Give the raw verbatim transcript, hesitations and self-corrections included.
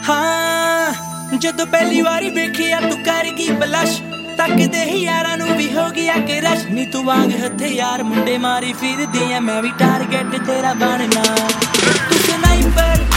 ਹਾਂ ਜਦੋਂ ਪਹਿਲੀ ਵਾਰੀ ਵੇਖਿਆ ਤੂੰ ਕਰ ਗਈ ਬਲਸ਼ ਤੱਕਦੇ ਹੀ ਯਾਰਾਂ ਨੂੰ ਵੀ ਹੋ ਗਿਆ ਕਿ ਰਸ਼ ਨੀ ਤੂੰ ਵਾਂਗ ਹਥਿਆਰ ਮੁੰਡੇ ਮਾਰੀ ਫਿਰਦੀ ਐ ਮੈਂ ਵੀ ਟਾਰਗੇਟ ਤੇਰਾ ਬਣਨਾ ਤੂੰ ਸਨਾਈਪਰ